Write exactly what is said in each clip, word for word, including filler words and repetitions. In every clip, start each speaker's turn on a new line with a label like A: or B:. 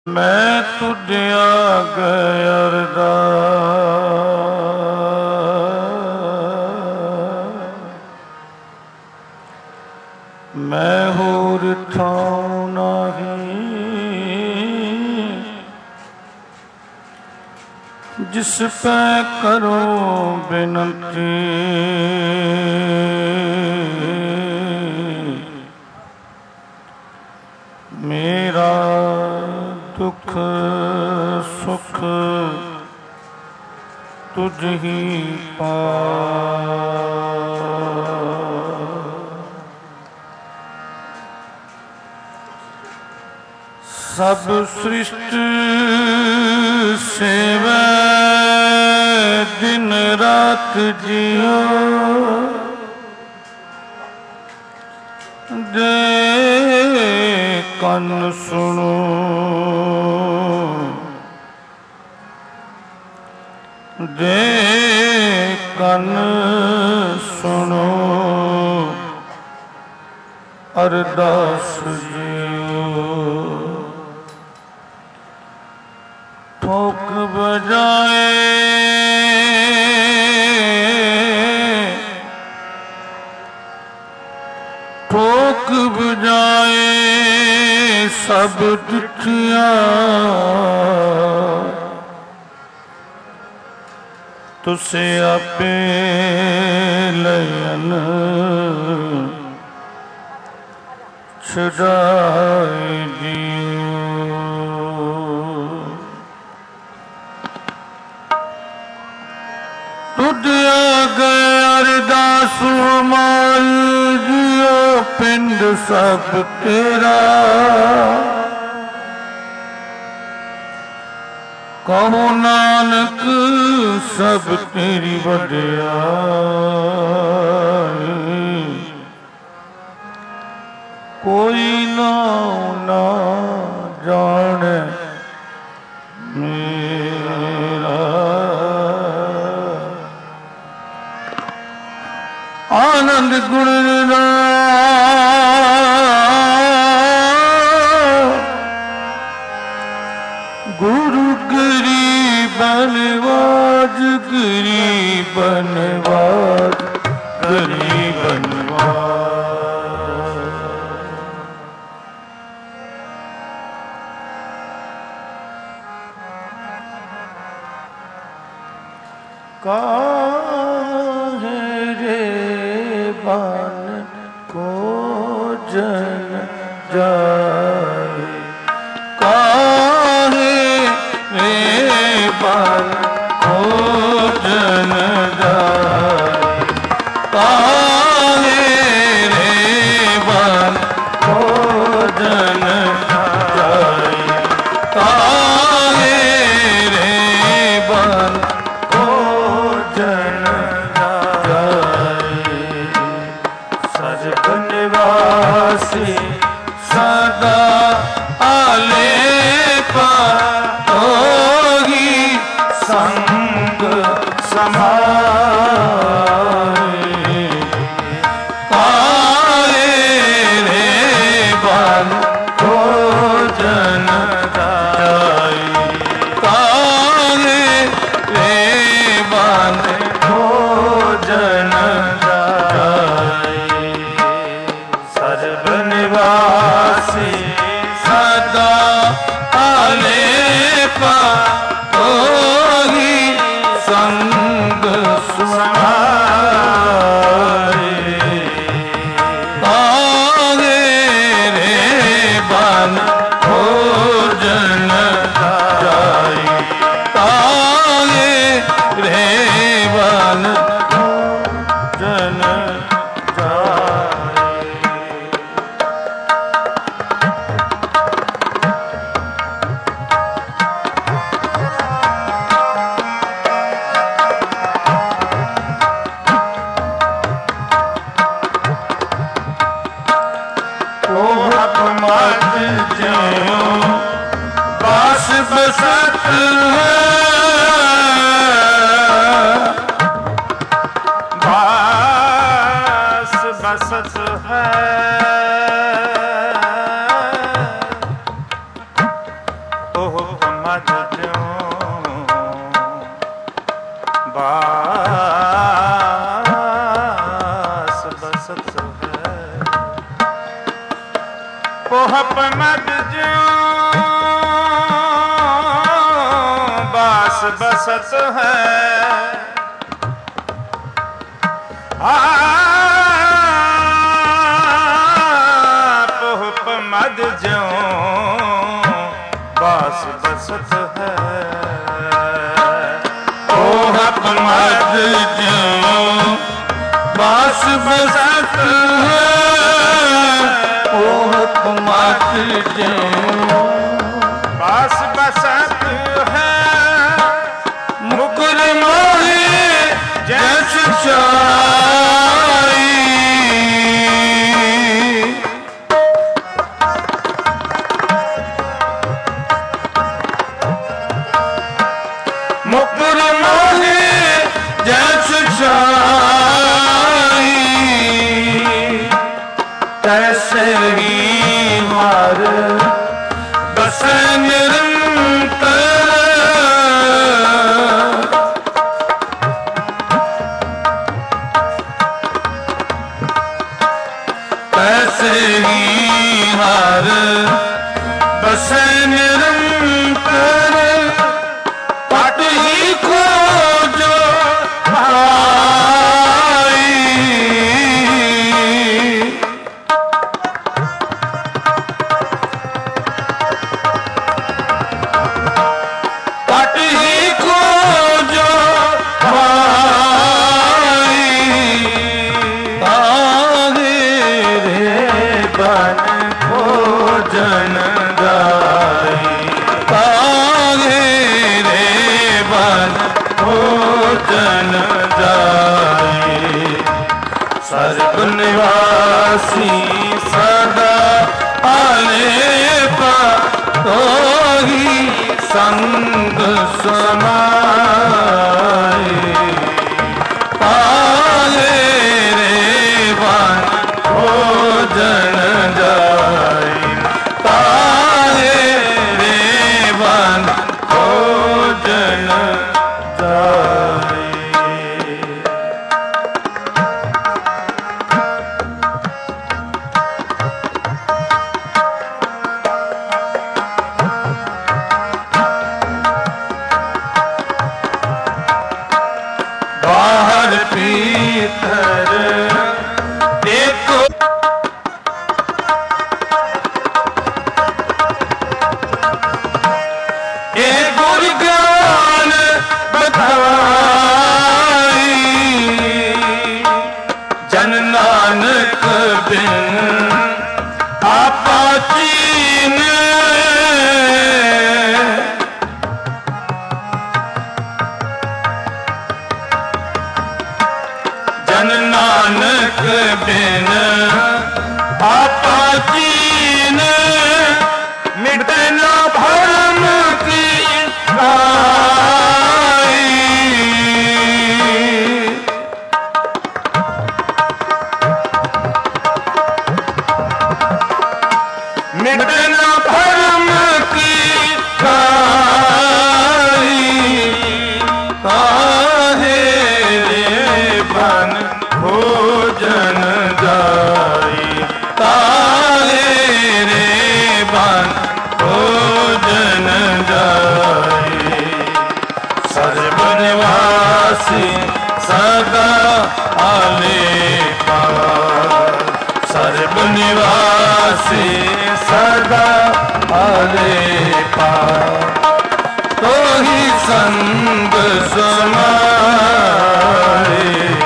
A: मैं तुझ आगे अरदास मैं होर ठाऊं नहीं जिस पे करूं बिनती मेरा दुख सुख तुझ ही पास। सब सृष्टि सेवै दिन रात जियो दे कन सुनो दे कन सुनो अरदास जियो ठोक बजाए ठोक बजाए सब दुखिया तुसे आपे लयन छुड़ाए दियो। तुझ आगे अरदास माई जियो पिंड सब तेरा कहो नानक सब तेरी वड्याई कोई ना ना जाने मेरा आनंद गुण गुरु गरीबनवाज गरीबनवाज गरीबनवाज काहे रे बन को जन जाए काहे रे बन को जन जाए काहे रे बन को जन जाए काहे रे बन को जन जाए सज बनवासी सदा आलेपा होगी संग समाए काहे रे बन को जन जाए काहे रे बन को जन जाए सर्व निवासी सदा आलेपा होगी संग समाए काहे रे बन को जन जाए काहे रे बन को जन जाए। मत जियो बास बसत है बास बसत है मद ज्यों बास बसत है। पोहप मद ज्यों बास बसत है। पोहप मद ज्यों बास बसत है।
B: पोहप मद ज्यों बास बसत है। पोहप मद ज्यों
A: बास बसत है।
B: मुकुर मोहे जस चाई। मुकुर मोहे जस चाई। तैसे ही मार बसे निरंतर। तैसे ही हार बसे निरंतर। पट ही खोजो भाई। पट ही खोजो भाई। तागे रे बन भोजन गाई। तागे रे बन भोजन गाई। सर्व निवासी सदा आलेपा। तो ही संग समाए। तागे रे बन भोजन जाई। तागे रे बन भोजन जाई। बाहर भीतर देखो। ए गुर ज्ञान बताई। जन नानक बिन आपा चीन। जन नानक बिन आपा चीन। मिटे न भरम की आई। मिटे न भरम की आई। काहे रे बन भोजन जाई। ताहे रे बन भोजन जाई। सर्व निवासी सदा आलेपा। सर्व निवासी सदा आलेपा। तो ही संग समाए।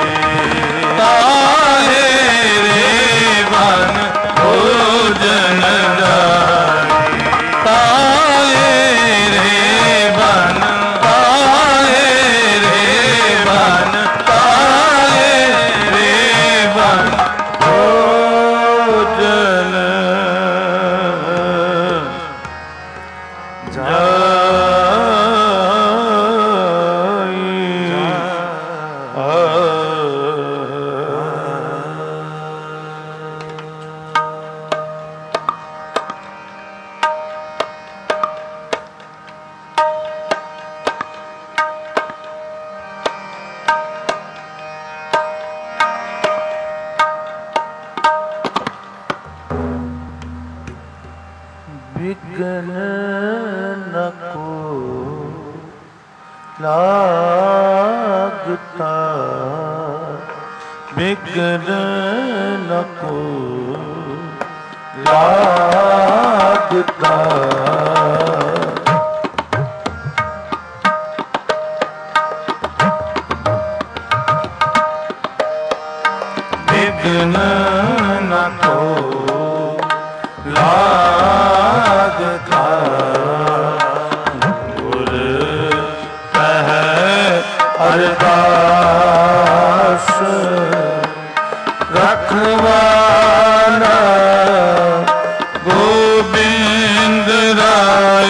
B: ताहे रे बन भोजन जाई। ताहे रे बन। ताहे रे बन। ताहे रे बन भोजन लागता बिगड़ न को लागता बिगड़ न को लागता गुर कह अरदास रखवाला गोबिंद राय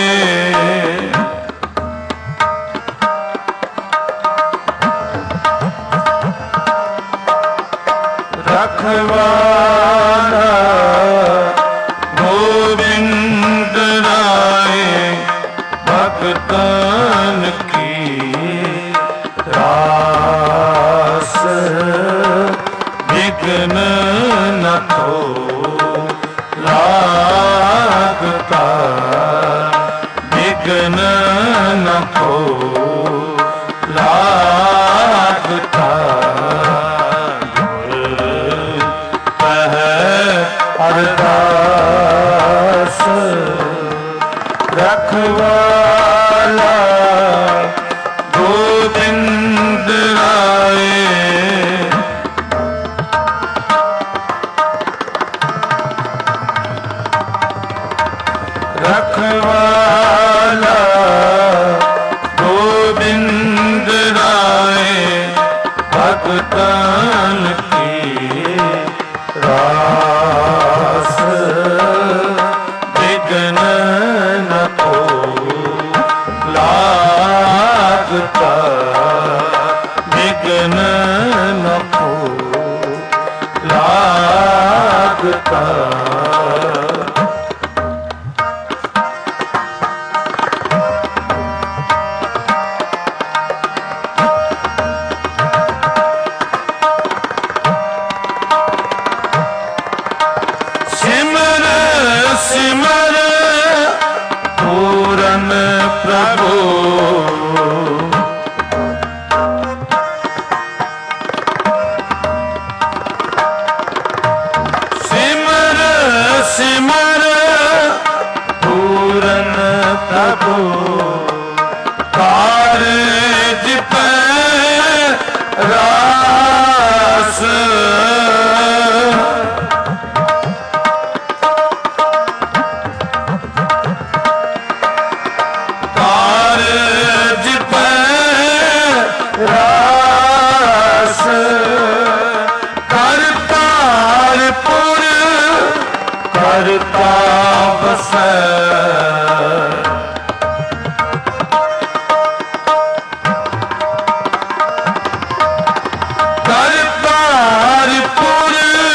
B: रखवाला गोबिंद राय भक्तन की रास विघ्न न को लागता विघ्न न को लागता अरदास रखवाला गोविंद राय रखवाला गोविंद राय भक्तन की रास विघ्न न को लागता विघ्न न को लागता सिमर पूरन प्रभु सिमर सिमर पूरन प्रभु कारज पे रास रास करतारपुर करता बस करतारपुर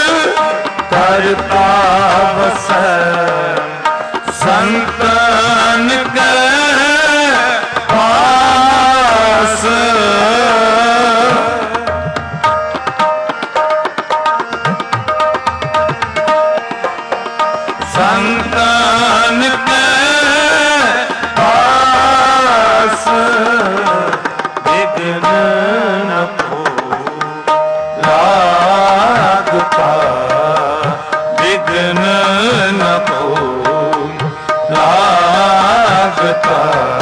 B: करता बस संतन के पास संतन के पास विघ्न न को लागता विघ्न न को लागता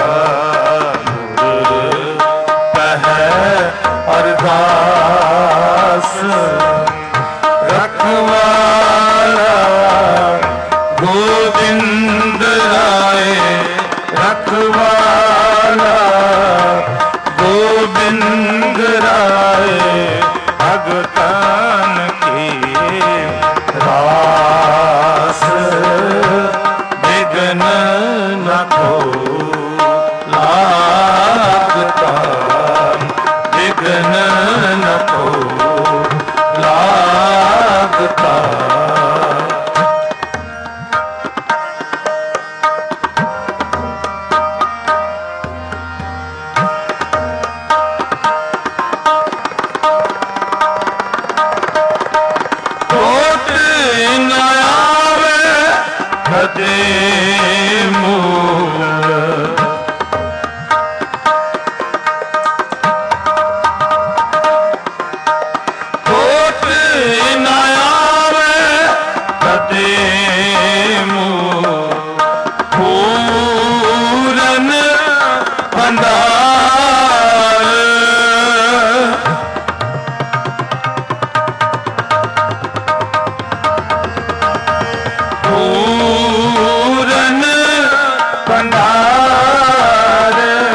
B: अरदास रखवाला गोविंद राय रखवाला गोविंद राय भगतन की रास विघ्न न को लागता विघ्न न को लागता भंडार पूरन भंडार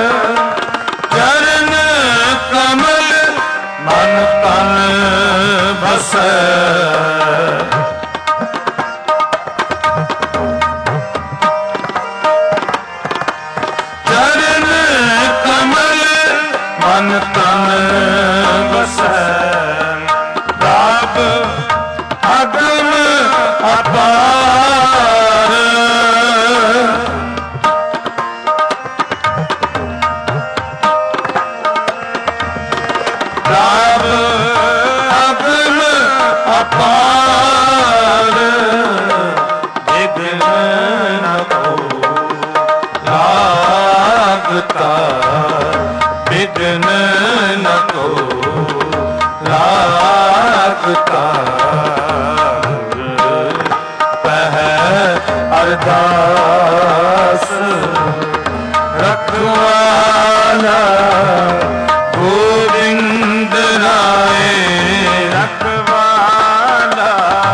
B: चरण कमल मन तन बसै चरण कमल मन तन बसै राग अगम अपार राग अगम अपार विघ्न न को लागता विघ्न न को लागता पह अरदास रखवाला गोविंद राय
A: रखवाला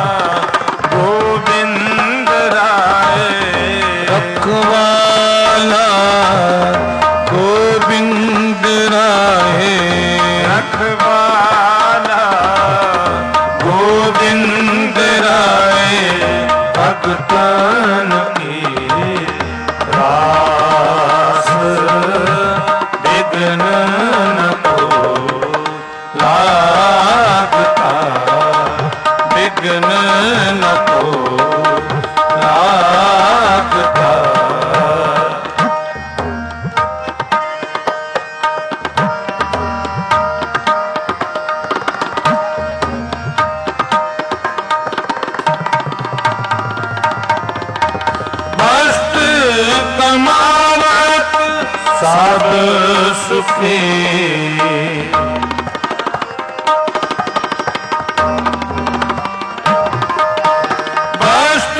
A: गोविंद राय
B: रखवाला गोविंद राय
A: रखवाला
B: गोविंद राय भगतन की रास विघ्न न को लागता विघ्न न को लागता मस्त कमावत सब सुखी मस्त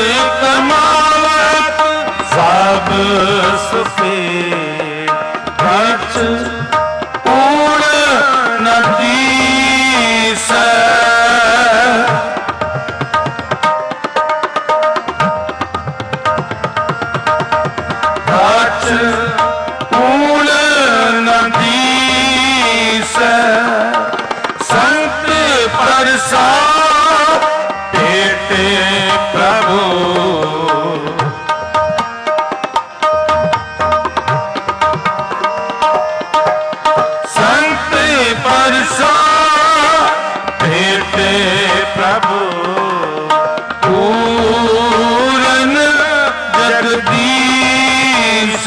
B: कमावत सब सुखी खर्च उड़ नदी से खर्च उड़ नदी से संत परसा भेटे प्रभु संत परसा भेटे प्रभु पूरन जगदीश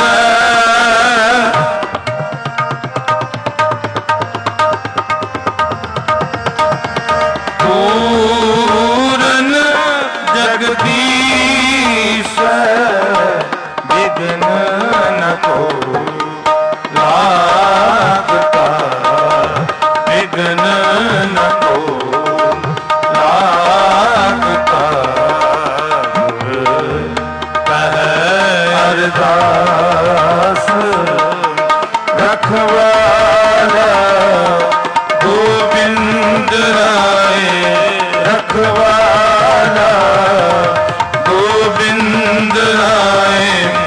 B: पूरन जगदीश विघ्न न को लागता विघ्न न को लागता कह अरदास रखवाला गोविंद राय रखवाला गोविंद राय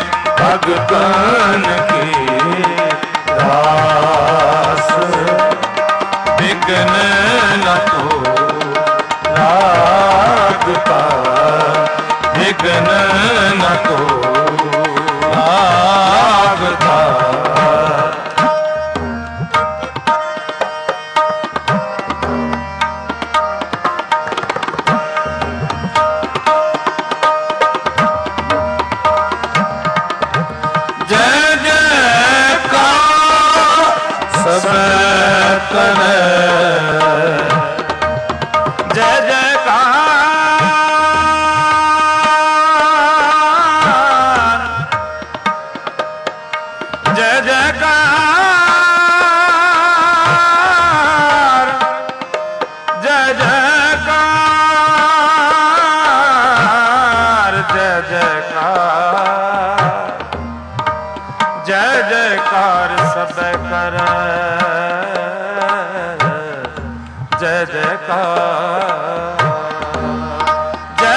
B: भगवान की दास विघ्न न को लागता विघ्न न को लागता जय जयकार सब करे
A: जय जयकार जय जयकार जय जयकार जय जयकार ਜੈ ਜੈਕਾਰ ਸਭੈ ਕਰੈ ਜੈ ਜੈਕਾਰ ਜੈ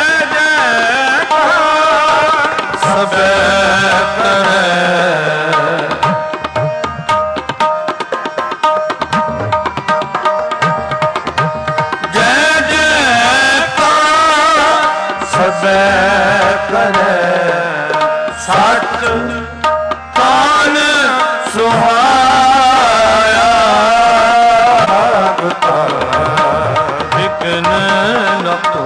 A: ਜੈਕਾਰ
B: ਸਭੈ ਕਰੈ ਸਭੈ ਕਰੈ ਸੱਚ ਕਾਨ ਸੁਹਾਇਆ ਵਿਘਨ ਨ ਕੋ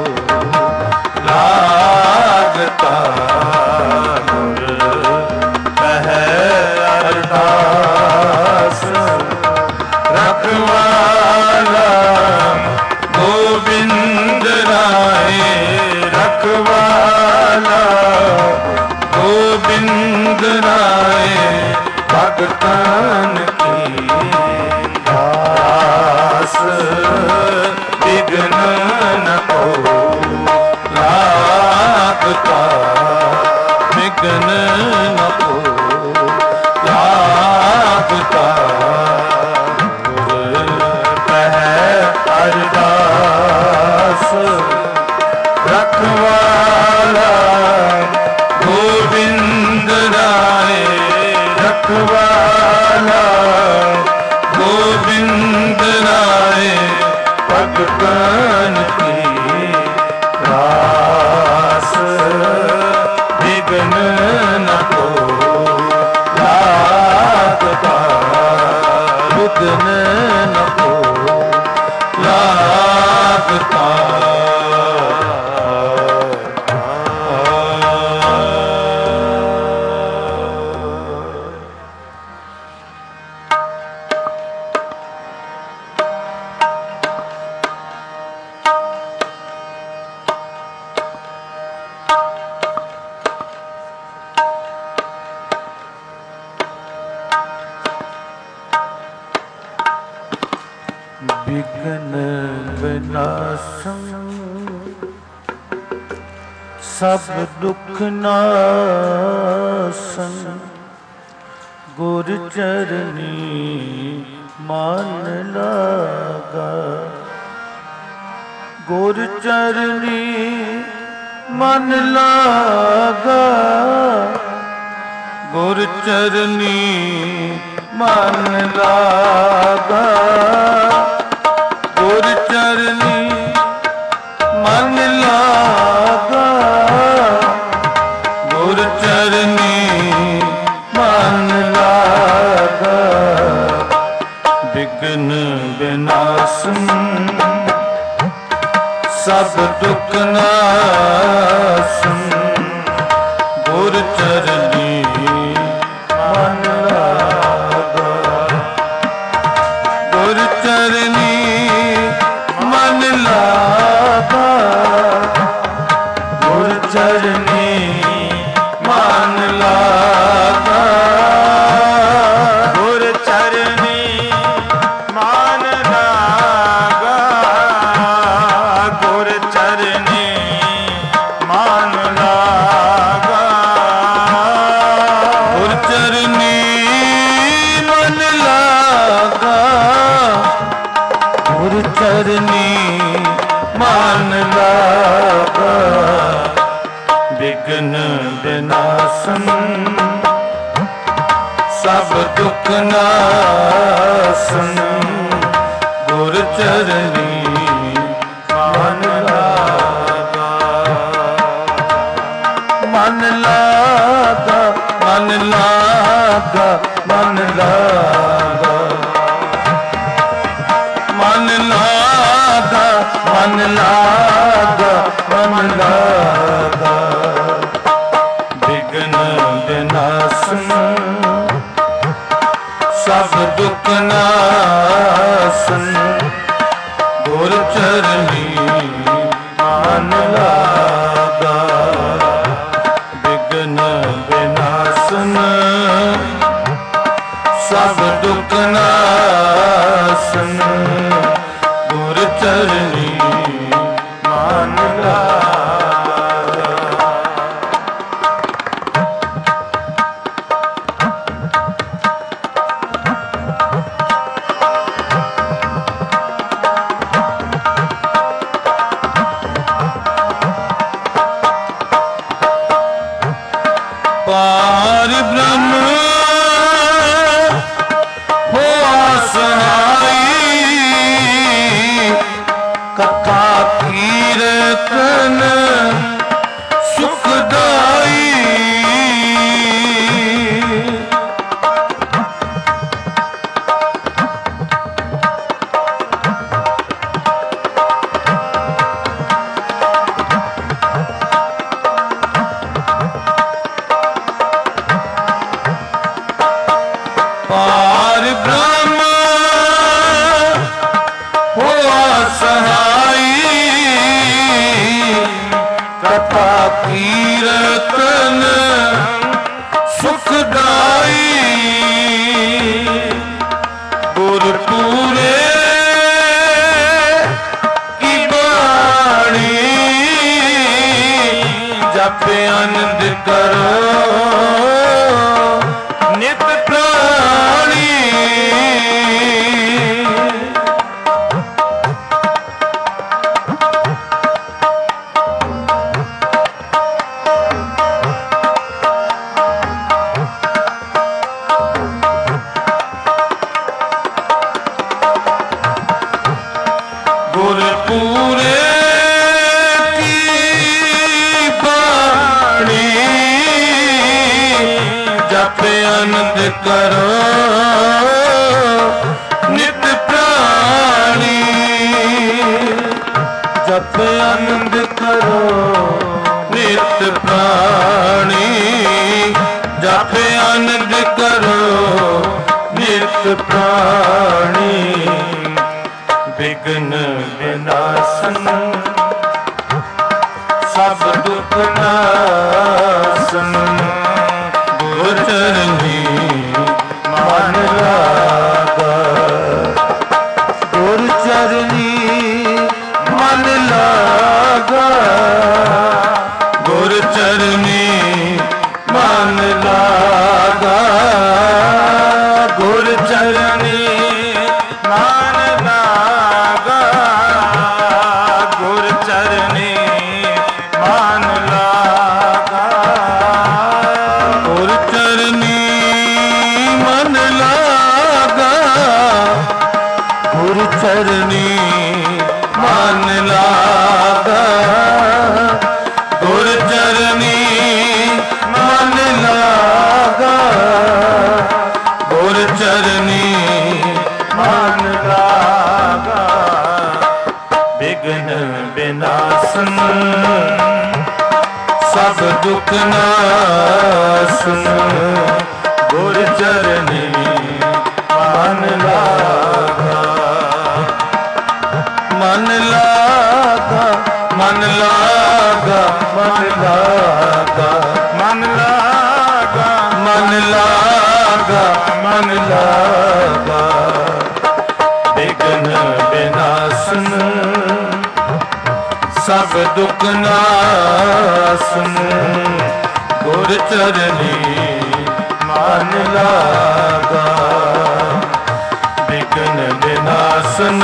B: ਲਾਗਤਾ ਗੁਰ ਕਹੈ ਅਰਦਾਸ ਰਖਵਾਲਾ ਗੋਬਿੰਦ ਰਾਏ ਰਖਵਾਲਾ ਗੋਬਿੰਦ ਰਾਏ ਭਗਤਨ ਕੀ ਦਾਸ ਵਿਘਨ ਨ ਕੋ ਲਾਗਤਾ ਵਿਘਨ ਨ ਕੋ ਲਾਗਤਾ ਗੁਰ ਕਹੈ ਅਰਦਾਸ ਰਖਵਾਲਾ ਗੋਬਿੰਦ ਰਾਏ ਰਖਵਾਲਾ ਗੋਬਿੰਦ ਰਾਏ ਭਗਤਨ ਕੀ ਰਾਸ ਵਿਘਨ ਨ ਕੋ ਲਾਗਤਾ ਵਿਘਨ ਨ ਕੋ ਲਾਗਤਾ ਵਿਘਨ ਵਿਨਾਸ਼ੰ ਸਭ ਦੁਖ ਨਾਸੰ ਗੁਰ ਚਰਨੀ ਮਨ ਲਾਗਾ ਗੁਰ ਚਰਨੀ ਮਨ ਲਾਗਾ ਗੁਰ ਚਰਨੀ ਮਨ ਲਾਗਾ ਗੁਰ ਚਰਨੀ ਮਨ ਲਾਗਾ ਗੁਰ ਚਰਨੀ ਮਨ ਲਾਗਾ ਵਿਘਨ ਵਿਨਾਸ਼ੰ ਸਭ ਦੁਖ ਨਾਸੰ ਗੁਰ ਚਰਨੀ ਮਨ ਲਾਗਾ ਗੁਰ ਚਰਨੀ ਮਨ ਲਾਗਾ ਗੁਰ ਚਰਨੀ ਮਨ ਲਾਗਾ
A: ਗੁਰ ਚਰਨੀ ਮਨ ਲਾਗਾ ਗੁਰ ਚਰਨੀ ਮਨ ਲਾਗਾ
B: ਗੁਰ ਚਰਨੀ ਮਨ ਲਾਗਾ ਗੁਰ ਚਰਨੀ ਮਨ ਲਾਗਾ ਵਿਘਨ ਵਿਨਾਸ਼ੰ ਸਭ ਦੁਖ ਨਾਸੰ ਗੁਰ ਚਰਨੀ ਮਨ ਲਾਗਾ ਮਨ ਲਾਗਾ ਮਨ ਲਾਗਾ ਮਨ ਲਾਗਾ ਮਨ ਲਾਗਾ ਮਨ ਲਾਗਾ ਮਨ ਲਾਗਾ ਵਿਘਨ ਵਿਨਾਸ਼ੰ ਸਭ ਦੁਖ ਨਾਸੰ ਗੁਰ ਚਰਨੀ ਮਨ ਲਾਗਾ ਵਿਘਨ ਵਿਨਾਸ਼ੰ ਸਭ ਦੁਖ ਨਾਸੰ ਗੁਰ ਚਰਨੀ ਮਨ ਲਾਗਾ आनंद करो नित प्राणी, जप आनंद करो नित प्राणी, जप आनंद करो नित प्राणी। विघ्न विनाशन सब दुख नाशन, गुर चरणी मन लागा, गुर चरणी मन लागा, गुर चरणी मन लागा, गुर चरणी
A: मान लागा, गुर चरणी मान लागा,
B: गुर चरणी मन लागा, गुर चरणी मन लागा, गुर चरणी मन लागा, गुर चरणी मन लागा। विघ्न विनाशन सब दुख नाशन, गुर चरणी मन लागा, मन लागा, मन लागा, मन लागा,
A: मन लागा,
B: मन लागा, मन लागा। विघ्न विनाशन सब दुख नाशन, गुर चरणी मन लागा। विघ्न विनाशन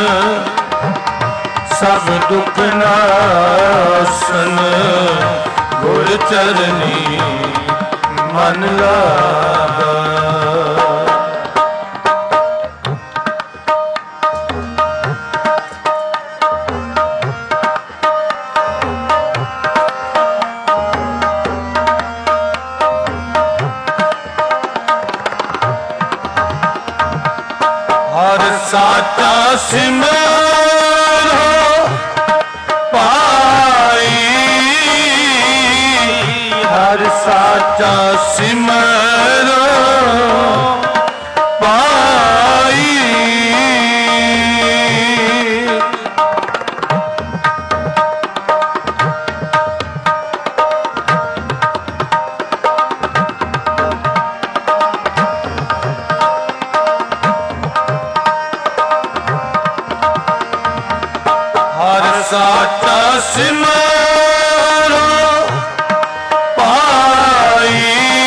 B: सब दुख नाशन, गुर चरणी मन लागा। हर साचा सिमरो पाई, हर साचा सिमरो पाई, हर साचा सिमरो पाई,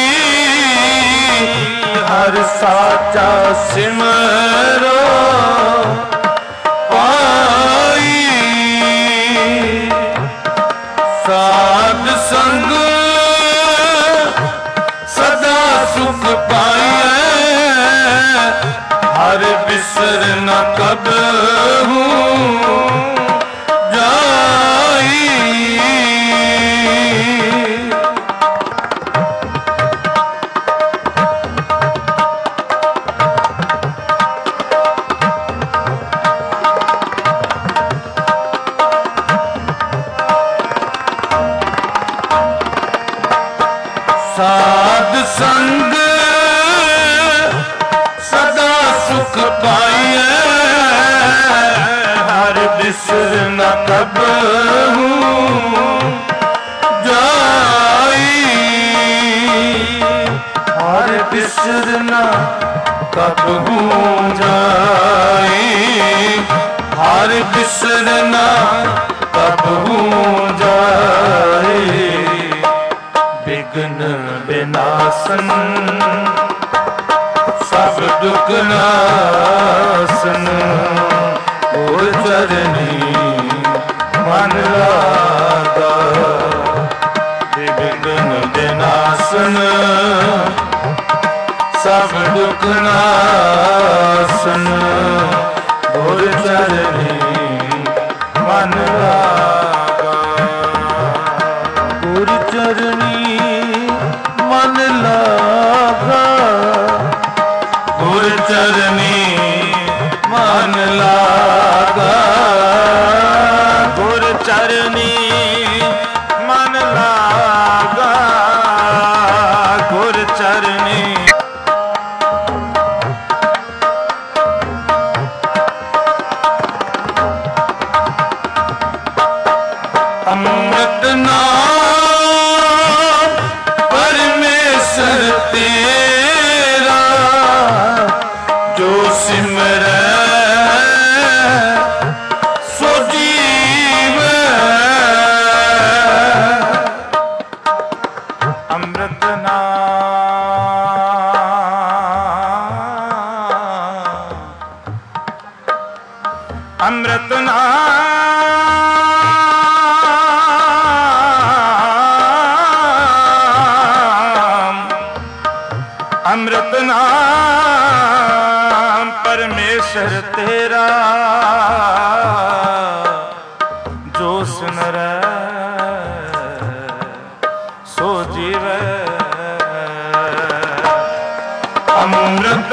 B: हर साचा सिमरो पाई। साध संग सदा सुख पाइए, हर बिसर न कबहू जाई। साध संग सदा सुख पाइए, हर बिसर न कबहू जाई, हर बिसर न कबहू जाई, हर बिसर न कबहू जाई। विघ्न विनाशन सब दुख नाशन, गुर चरणी मन लागा। विघ्न विनाशन सब दुख नाशन, गुर चरणी मन लागा। गुर चरणी मन लागा,
A: ਅੰਮ੍ਰਿਤ ਨਾਮ ਅੰਮ੍ਰਿਤ ਨਾਮ ਪਰਮੇਸ਼ਰ ਤੇਰਾ ਜੋ ਸਿਮਰੈ ਸੋ ਜੀਵੈ ਅੰਮ੍ਰਿਤ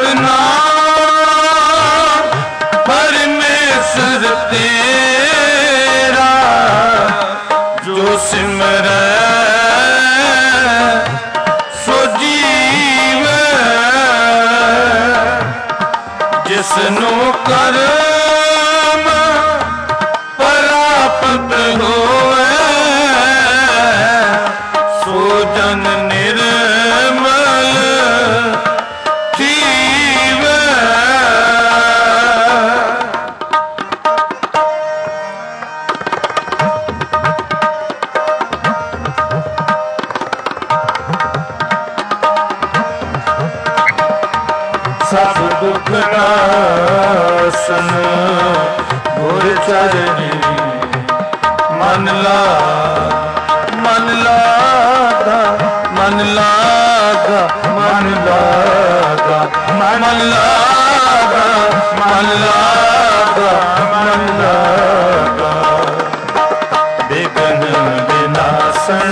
A: ਨਾਮ ਪਰਮੇਸ਼ਰ ਤੇਰਾ ਜੋ ਸਿਮਰੈ ਸੋ ਜੀਵੈ ਜਿਸਨੂੰ ਕਰਮ ਪ੍ਰਾਪਤ ਹੋਏ ਸੋ ਜਨ ਨਿਰਮਲ ਜੀਵੈ ਸਭ ਦੁਖ ਨਾਸਨ ਗੁਰ ਚਰਨੀ ਮਨ ਲਾ ਮਨ ਲਾਗਾ ਮਨ ਲਾਗਾ ਮਨ ਲਾਗਾ ਮਨ ਲਾਗਾ ਮਨ ਲਾਗਾ ਮਨ ਲਾਗਾ ਬਿਗਨ ਬਿਨਾਸਨ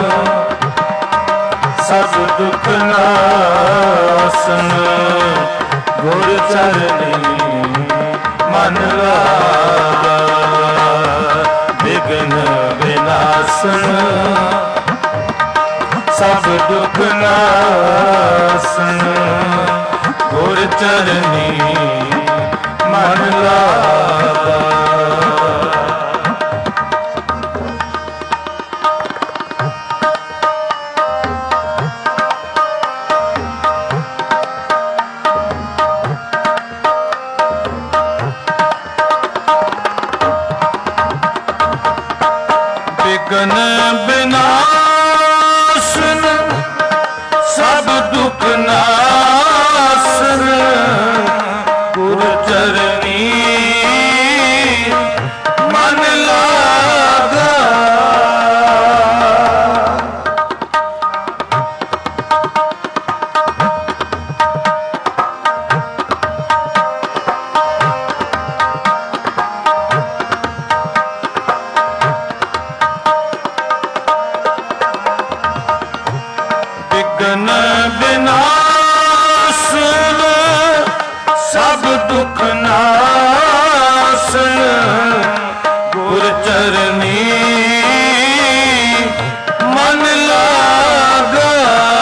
A: ਸਭ ਦੁਖ ਨਾਸਨ ਗੁਰ ਚਰਨੀ ਮਨ ਲਾਗਾ ਬਿਗਨ ਬਿਨਾਸਨ ਸਭ ਦੁਖ ਨਾਸਨ ਗੁਰ ਚਰਨੀ ਮਨ ਲਾਗਾ ਬਿਗਨ ਬਿਨਾਸਨ ਸਭ ਦੁਖ ਨਾਸਨ ਗੁਰ ਚਰਨੀ ਮਨ ਲਾਗਾ ਬਿਗਨ ਬਿਨਾਸਨ ਸਭ ਦੁਖ ਨਾਸਨ ਗੁਰ ਚਰਨੀ ਮਨ ਲਾਗਾ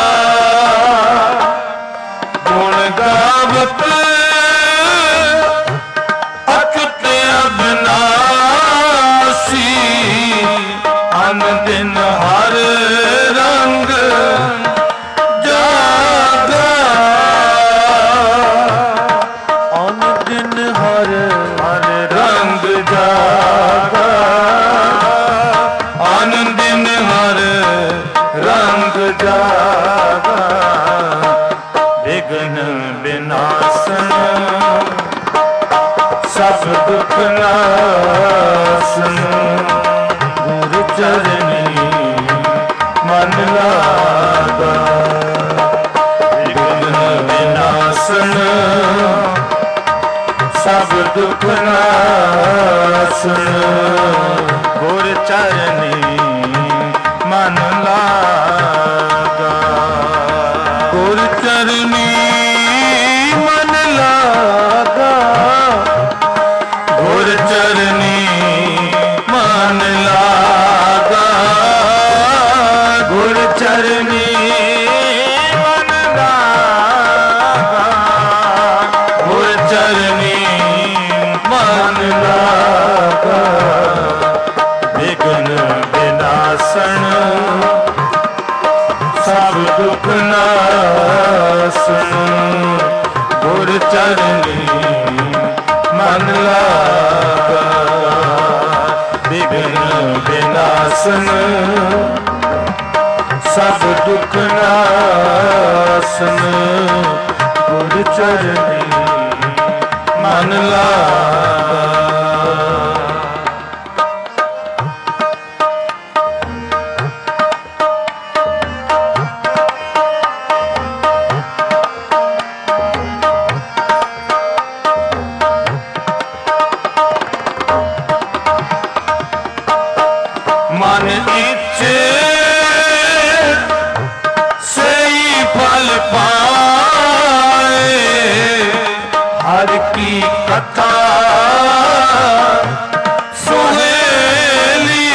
A: ਗੁਣ ਗਾਵਤ ਅਚੁੱਤ ਅਬਿਨਾਸੀ ਅਨ ਦਿਨ ਹਰ ਰੰਗ ਜਾਗਾ ਬਿਗਨ ਬਿਨਾਸਨ ਸਭ ਦੁਖ ਨਾਸਨ ਗੁਰ ਚਰਨੀ ਮਨ ਲਾਗਾ ਬਿਗਨ ਬਿਨਾਸਨ ਸਭ ਦੁਖ ਨਾਸਨ ਗੁਰ ਚਰਨੀ ਮਨ ਲਾਗਾ ਗੁਰ ਚਰਨੀ ਮਨ ਲਾਗਾ ਗੁਰ ਚਰਨੀ ਮਨ ਲਾਗਾ ਗੁਰ ਚਰਨੀ ਮਨ ਲਾਗਾ ਗੁਰ ਚਰਨੀ ਮਨ ਲਾਗਾ ਬਿਗਨ ਬਿਨਾਸਨ ਸਭ ਦੁਖ ਨਾਸਨ ਗੁਰ ਚਰਨੀ ਮਨ ਲਾਗਾ ਬਿਗਨ ਬਿਨਾਸਨ ਸਭ ਦੁਖ ਨਾਸਨ ਗੁਰ ਚਰਨੀ ਮਨ ਲਾਗਾ
B: कथा सुहेली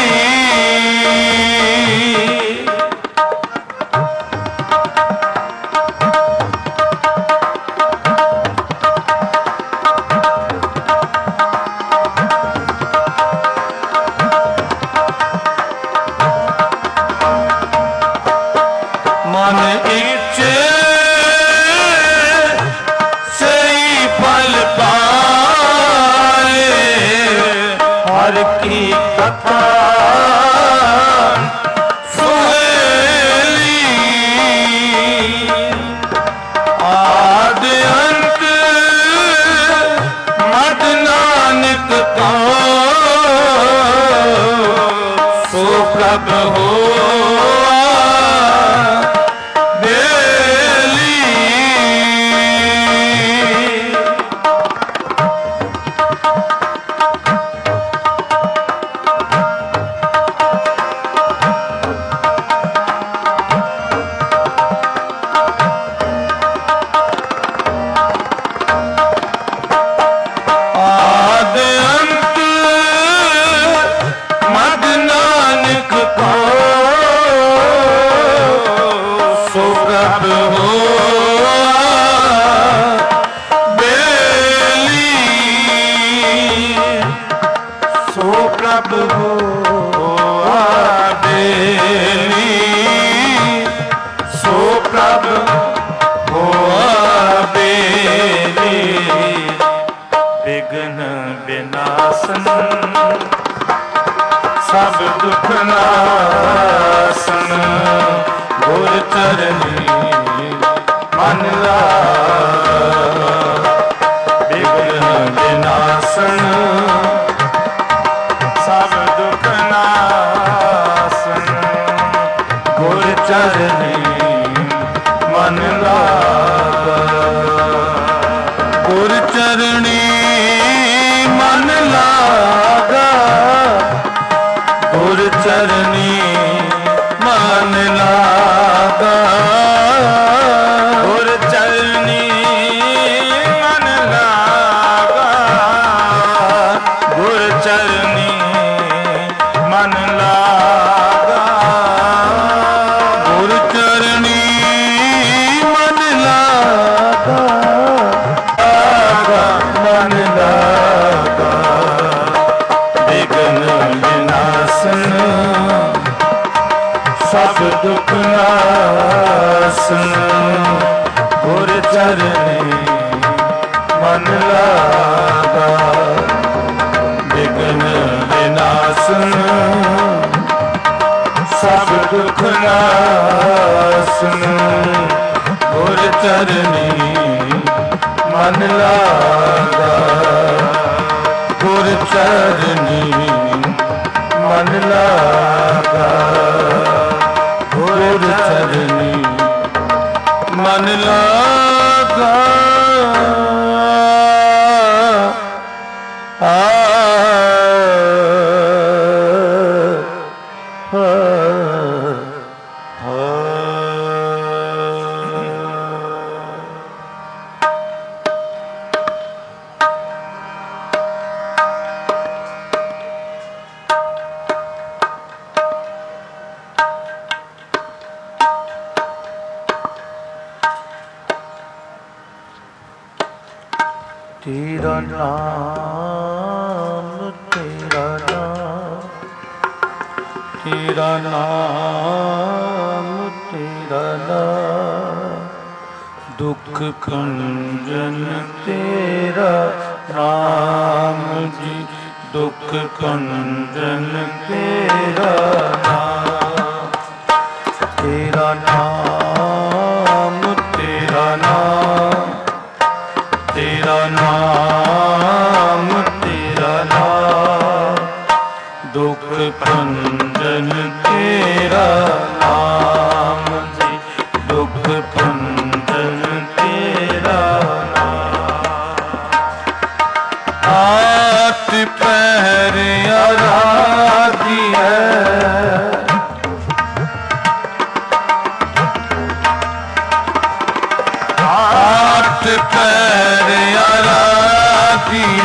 B: मन इच्छे सही फल पाए हर की कथा सुहेली आद अंत मद नानक का सो प्रभ हो सब दुख नासन गुर चरनी मन लागा विघ्न विनाशन सब दुख नासन गुर चरनी मन लागा गुर चरनी मन लागा गुर चरनी मन लागा गुर चरनी मन लागा गुर चरनी मन लागा गुर चरनी मन लागा मन लागा विघ्न विनाशन सब दुख नाशन गुर चरनी मन लागा विघ्न विनाशन सब दुख नाशन गुर चरनी मन लागा गुर चरनी मन लागा गुर चरनी मन लागा आ तेरा नाम तेरा नाम तेरा नाम तेरा नाम दुख खंजन तेरा नाम जी दुख खंजन तेरा नाम तेरा नाम तेरा नाम तेरा नाम तेरा नाम दुख खंजन तेरा नाम जी दुख खंजन तेरा नाम आठ पहर आराधी है आठ पैर आराधी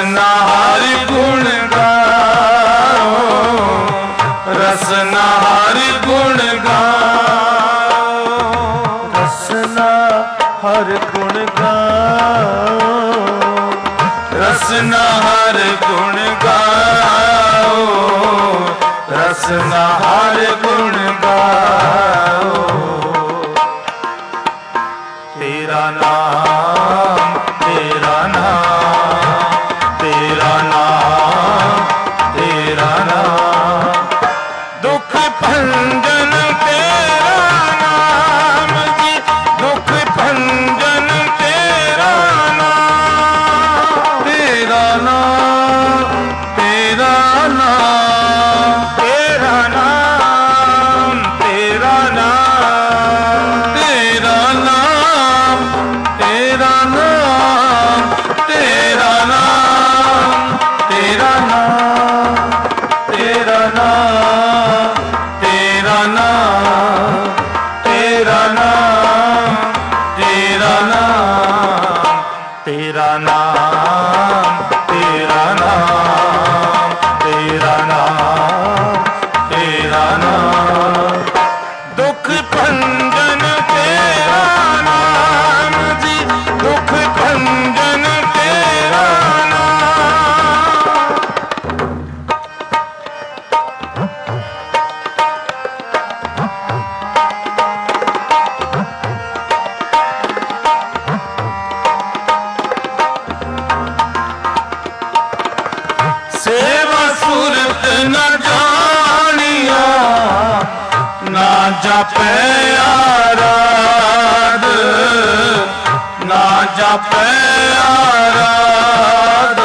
A: रसना हरि गुण गाओ, रसना हरि गुण गाओ,
B: रसना हर गुण गाओ,
A: रसना हरि गुण गाओ, रसना हरि गुण गाओ। तेरा नाम तेरा नाम तेरा नाम तेरा नाम, दुख भंजन तेरा नाम जी, दुख भंजन तेरा नाम,
B: तेरा नाम तेरा नाम
A: तेरा नाम तेरा नाम,
B: तेरा नाम तेरा नाम तेरा नाम तेरा नाम तेरा नाम तेरा नाम
A: तेरा नाम तेरा नाम, तेरा नाम तेरा नाम तेरा नाम तेरा नाम, दुख भंजन तेरा नाम जी, दुख भंजन तेरा नाम। सेवा सूरत न जानिया, ना जापे आराध, ना जापे आराध,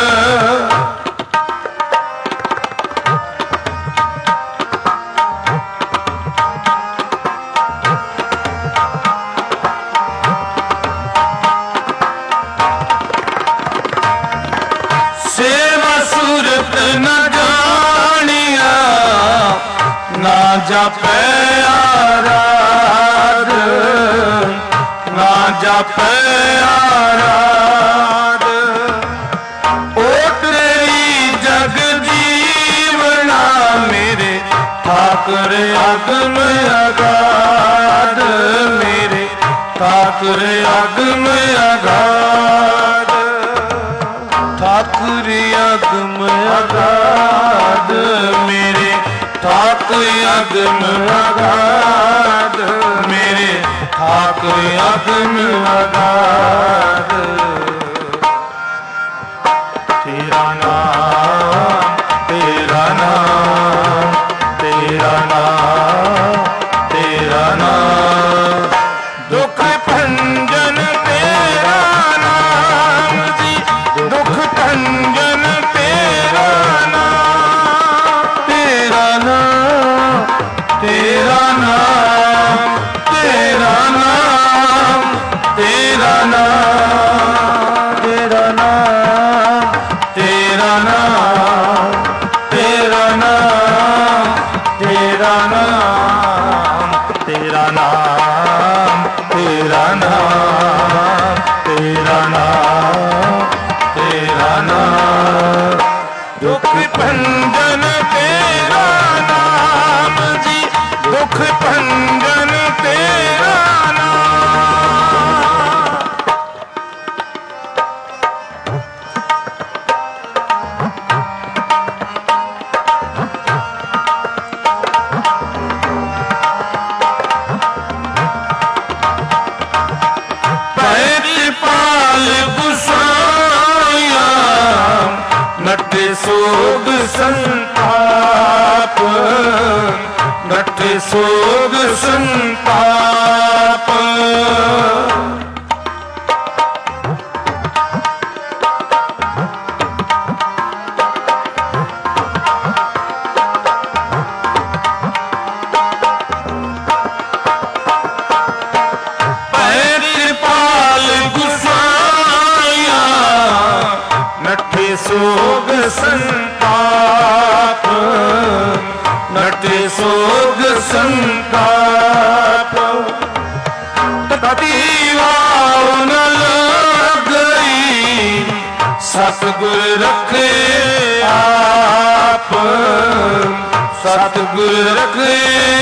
A: सेवा सूरत न जानिया, ना जापे आराध, ना जापे आराध। ओ तेरी जग जीवना मेरे ठाकुर अगम अगाध, मेरे ठाकुर अगम अगाध,
B: ठाकुर अगम अगाध,
A: मेरे ठाकुर अगम अगाध, मेरे ठाकुर अगम अगाध। तेरा नाम तेरा नाम तेरा नाम तेरा नाम, दुख भंजन तेरा नाम जी, दुख भंजन तेरा नाम,
B: तेरा नाम
A: तेरा नाम तेरा नाम तेरा नाम,
B: तेरा नाम
A: तेरा नाम तेरा नाम तेरा नाम, तेरा नाम तेरा नाम तेरा नाम तेरा नाम, दुख भंजन तेरा नाम जी, दुख भंजन तेरा नाम। पैरपाल गुसाया नटे सोग संताप, नटे सोग संताप, पैरपाल गुसाया नटे सोग संताप, नटे सोग संताप। ततीवा न लग गई सतगुर रखे आप, सतगुर रखे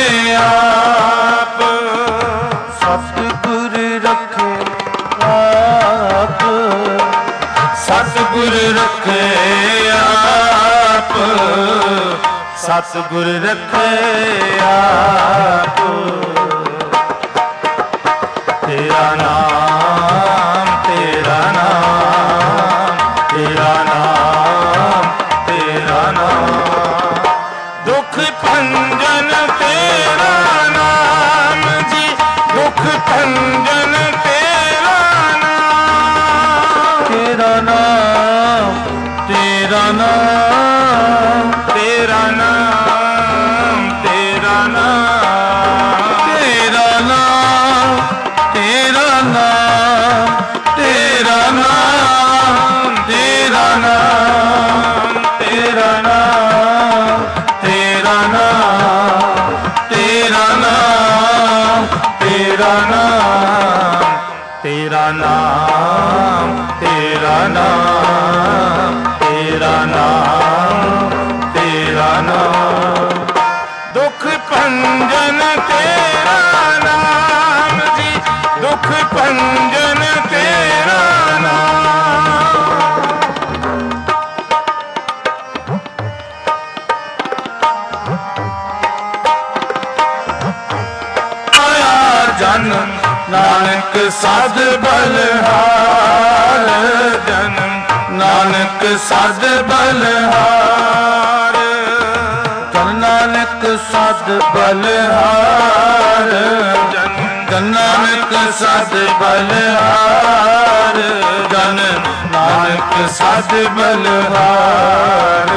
A: आप,
B: सतगुर रखे आप,
A: सतगुर रखे आप, सतगुर रखे आप। तेरा नाम तेरा नाम तेरा नाम तेरा नाम, दुख भंजन तेरा नाम जी, दुख भंजन तेरा नाम।
B: तेरा नाम तेरा नाम
A: तेरा नाम तेरा नाम,
B: तेरा नाम तेरा नाम तेरा नाम तेरा नाम तेरा नाम तेरा नाम तेरा नाम
A: तेरा नाम तेरा नाम तेरा नाम तेरा नाम तेरा नाम, दुख भंजन तेरा नाम जी, दुख भंजन तेरा नाम। आया जन नानक साध बलहार, जन्म नानक साध बलहार,
B: जन नानक साध बलहार,
A: जन नानक साध बलहार, जन नानक साध बलहार।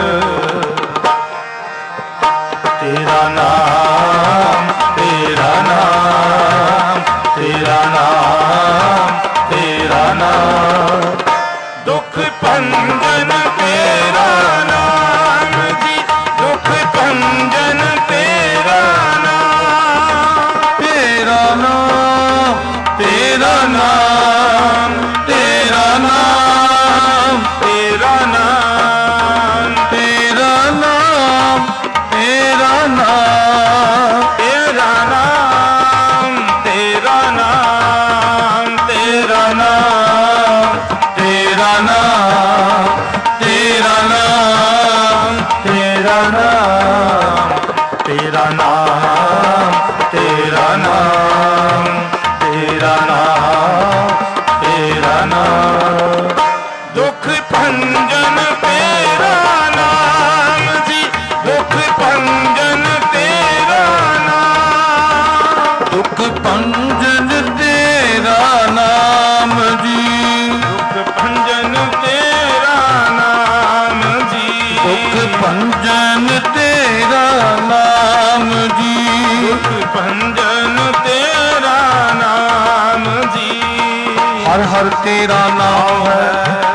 A: तेरा नाम तेरा नाम तेरा नाम तेरा नाम, दुख भंजन तेरा नाम जी, दुख भंजन तेरा नाम।
B: तेरा नाम
A: तेरा नाम तेरा नाम तेरा नाम
B: तेरा नाम तेरा नाम
A: तेरा नाम तेरा नाम तेरा नाम
B: तेरा नाम तेरा नाम
A: तेरा नाम तेरा नाम तेरा नाम तेरा नाम तेरा नाम, दुख भंजन तेरा नाम जी, दुख भंजन तेरा नाम।
B: दुख भंजन तेरा नाम जी,
A: दुख भंजन तेरा नाम जी,
B: दुख भंजन तेरा नाम जी,
A: दुख भंजन तेरा नाम जी।
B: हर हर तेरा नाम है,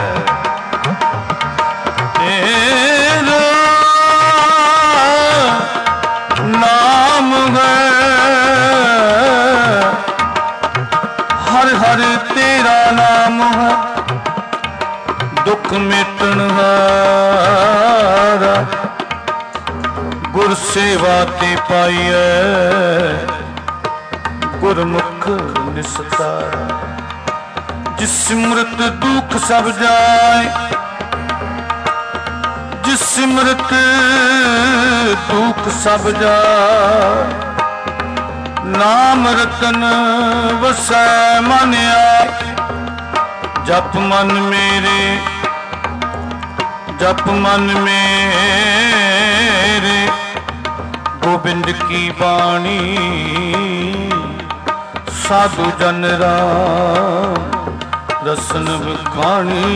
B: तेरा नाम है, हर हर तेरा नाम है, दुख मिटन हारा, गुर सेवा ते पाइए, गुरमुख निस्तारा। जिस सिमरत दुख सब जाए, जिस सिमरत दुख सब जाए, नाम रतन वसै मन आए। जप मन मेरे, जप मन मेरे, गोबिंद की बाणी, साधु जन राम रसन विखाणी।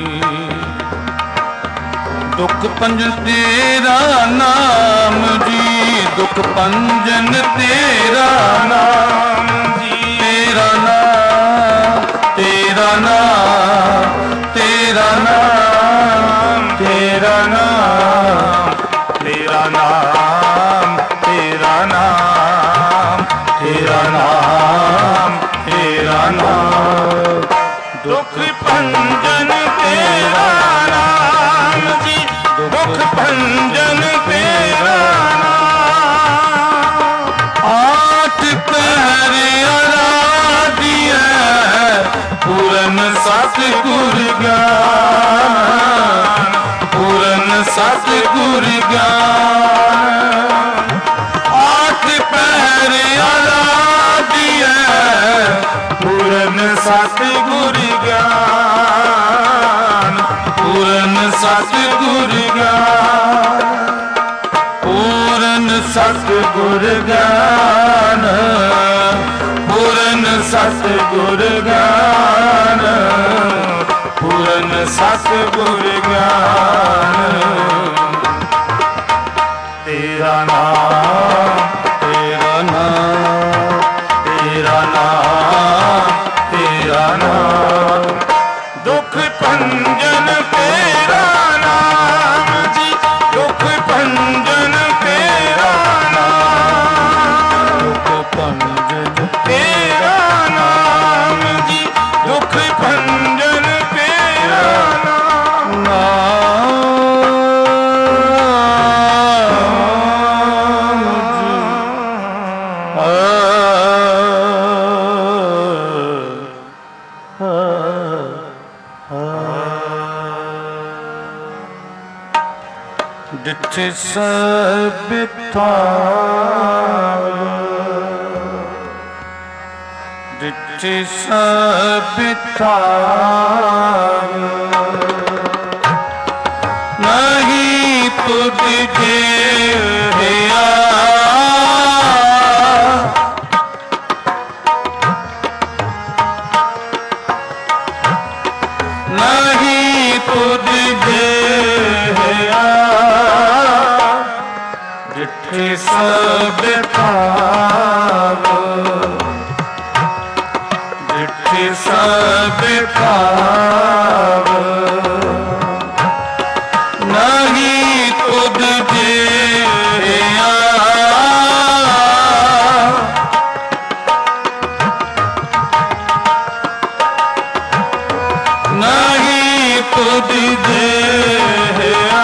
B: दुख पंजन तेरा नाम जी, दुख पंजन तेरा नाम जी, तेरा नाम तेरा नाम तेरा नाम
A: तेरा नाम तेरा नाम तेरा नाम तेरा नाम तेरा नाम, दुख भंजन तेरा
B: ਪੂਰਨ ਸਤਿਗੁਰ ਗਿਆਨ, ਪੂਰਨ ਸਤਿਗੁਰ ਗਿਆਨ, ਪੂਰਨ ਸਤਿਗੁਰ ਗਿਆਨ।
A: ਤੇਰਾ ਨਾਮ,
B: ਤੇਰਾ ਨਾਮ,
A: ਤੇਰਾ ਨਾਮ, ਤੇਰਾ ਨਾਮ, ਦੁਖ ਭੰਜਨ ਤੇਰਾ ਨਾਮ ਜੀ, ਦੁਖ ਭੰਜਨ ਤੇਰਾ ਨਾਮ,
B: ਦੁਖ ਭੰਜਨ
A: ਤੇਰਾ ਨਾਮ ਜੀ, ਦੁਖ ਭੰਜਨ ਤੇਰਾ ਨਾਮ।
B: ਜਿੱਥੇ ਸਭਿਤਾ, ਜਿੱਥੇ ਸਭਿਤਾ ਨਹੀਂ ਤੁਧ ਜਿਹਾ, ਨਹੀਂ ਤੁਧ ਜਿਹਾ, ਜਿੱਥੇ ਸਭਿਤਾ, ਜਿੱਥੇ ਸਭਿਤਾ ਨਹੀਂ ਤੁਧ ਜਿਹਾ, ਨਹੀਂ ਤੁਧ ਜਿਹਾ,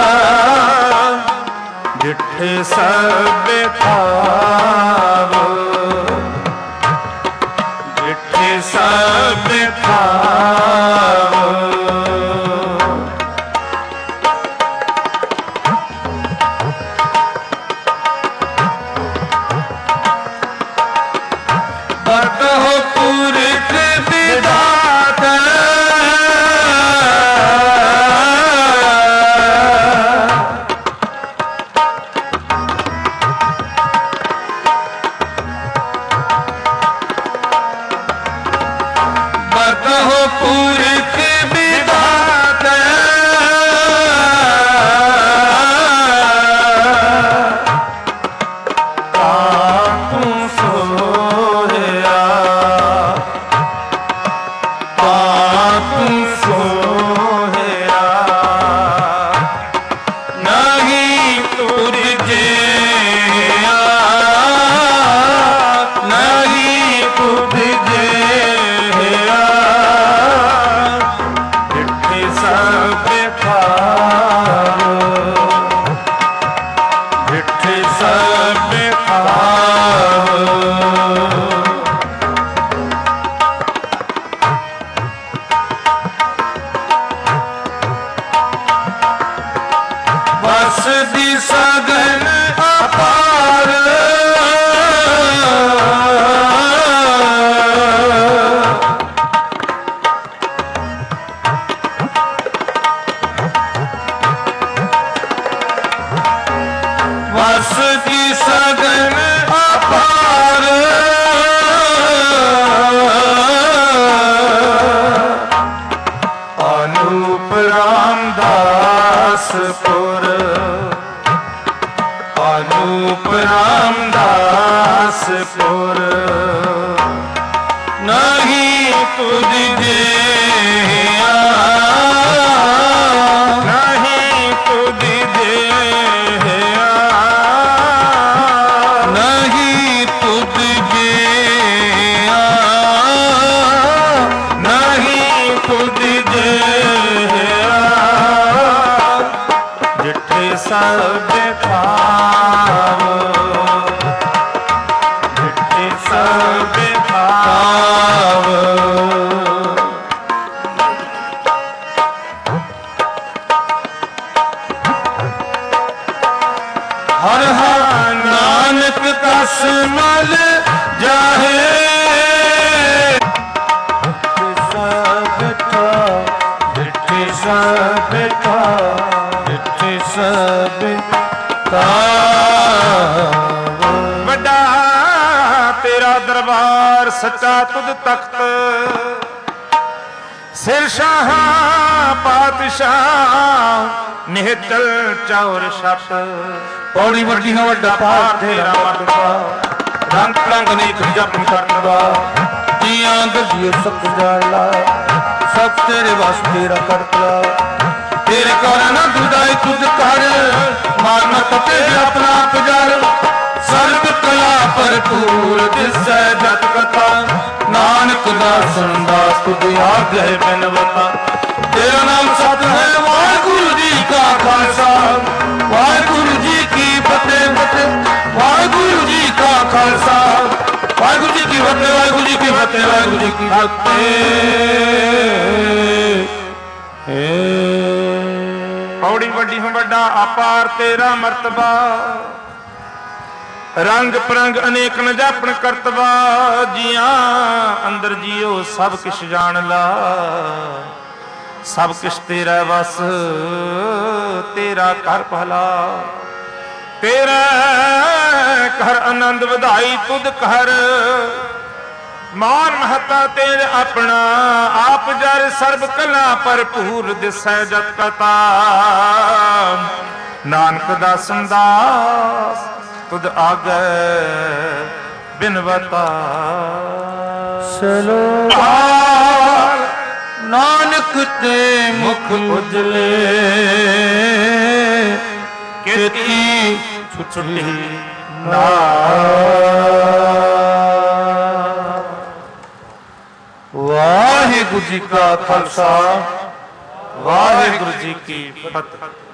A: ਜਿੱਥੇ ਸਭਿਤਾ,
B: ਜਿੱਥੇ ਸਭਿਤਾ ਬਰਤਹੁ ਪੁਰਖ ਵਿਦਾਤਾ, ਬਰਤਹੁ ਪੁਰਖ ਵਿਦਾਤਾ,
A: ਤੂੰ ਸੋਹਿਆ,
B: ਤੂੰ
A: ਸੋਹਿਆ,
B: ਨਹੀਂ ਤੁਧ ਜਿਹਾ, ਨਹੀਂ ਤੁਧ ਜਿਹਾ,
A: ਜਿੱਥੇ ਸਭਿਤਾ,
B: ਜਿੱਥੇ ਸਭਿਤਾ ਵਸਦੀ ਸਗਨ ਅਪਾਰ, ਵਸਦੀ ਸਗਨ ਅਪਾਰ,
A: ਅਨੂਪ ਰਾਮਦਾਸਪੁਰ, ਅਨੂਪ ਰਾਮਦਾਸਪੁਰ,
B: ਨਹੀਂ ਤੁਧ ਜਿਹਾ,
A: ਨਹੀਂ ਤੁਧ ਜਿਹਾ,
B: ਨਹੀਂ ਤੁਧ ਜਿਹਾ,
A: ਨਹੀਂ ਤੁਧ ਜਿਹਾ, ਜਿੱਥੇ ਸਭਿਤਾ, ਜਿੱਥੇ ਸਭਿਤਾ,
B: ਹਰ ਹਰ ਨਾਨਕ ਕਸ ਮਲ ਜਾਹੇ,
A: ਸਭਿਤਾ,
B: ਜਿੱਥੇ ਸਭਿਤਾ, ਜਿੱਥੇ ਸਭਿਤਾ
A: ਦਰਬਾਰ ਸੱਚਾ ਤੁਧ ਤਖਤ ਸਿਰ ਸ਼ਾਹਾਂ ਪਾਤਸ਼ਾਹ ਨਿਹਚਲ ਚੌਰ ਛੱਤ
B: ਪੌੜੀ ਵੱਡੀ ਨਾ ਵੱਡਾ
A: ਪਾਰ ਤੇਰਾ ਮਰਤਬਾ ਰੰਗ ਰੰਗ ਨੀਤ ਜਪਨ ਕਰਤਵਾ
B: ਜੀਆਂ ਦਰਜੀਏ ਸਭ ਜਾਲਾ ਸਭ ਤੇਰੇ ਵਸ ਤੇਰਾ ਕਰਤਵਾ ਤੇਰੇ ਕੋਲ ਨਾ ਦੁਦਾਈ ਤੁਧ ਕਰ ਮਾਰਨ ਪਤੇ ਆਪਣਾ ਪੁਜਾਰ ਸਰਬ ਕਲਾ ਭਰਪੂਰ ਦਿਸੈ ਜਤ ਕਥਾ ਨਾਨਕ ਦਾ ਸੁਣਦਾ ਤੁਧ ਆਗੇ ਬਿਨਵਤਾ ਤੇਰਾ ਨਾਮ ਸਤ ਹੈ ਵਾਹਿਗੁਰੂ ਜੀ ਕਾ ਖਾਲਸਾ ਵਾਹਿਗੁਰੂ ਜੀ ਕੀ ਫਤਿਹ ਫਤਿਹ ਵਾਹਿਗੁਰੂ ਜੀ ਕਾ ਖਾਲਸਾ ਵਾਹਿਗੁਰੂ ਜੀ ਕੀ ਫਤਿਹ ਵਾਹਿਗੁਰੂ ਜੀ ਕੀ ਫਤਿਹ ਵਾਹਿਗੁਰੂ ਜੀ ਕੀ ਫਤਿਹ।
A: ਪੌੜੀ ਵੱਡੀ ਹੋ ਵੱਡਾ ਅਪਾਰ ਤੇਰਾ ਮਰਤਬਾ ਰੰਗ ਪ੍ਰੰਗ ਅਨੇਕ ਨ ਜਾਪਣ ਕਰਤਵਾ ਜੀਆਂ ਅੰਦਰ ਜੀਓ ਸਭ ਕਿਛ ਜਾਣ ਲਾ ਸਭ ਕਿਛ ਤੇਰਾ ਵਸ ਤੇਰਾ ਘਰ ਭਲਾ ਤੇਰਾ ਘਰ ਆਨੰਦ ਵਧਾਈ ਤੁਧ ਘਰ ਮਾਨ ਮਹਤਾ ਤੇਰੇ ਆਪਣਾ ਆਪ ਜਰ ਸਰਬ ਕਲਾ ਭਰਪੂਰ ਦਿਸੈ ਜਤ ਕਤਾ ਨਾਨਕ ਦਾ ਸੰਦਾਸ ਤੁਧ ਆਗੇ ਬਿਨਵਤਾ
B: ਸਲੋਕਾਰ ਨਾਨਕ ਤੇ ਮੁਖ ਉਜਲੇ
A: ਕੀਤੀ ਛੁੱਟੀ ਨਾ
B: ਵਾਹਿਗੁਰੂ ਜੀ ਕਾ ਖਾਲਸਾ
A: ਵਾਹਿਗੁਰੂ ਜੀ ਕੀ ਫਤਿਹ।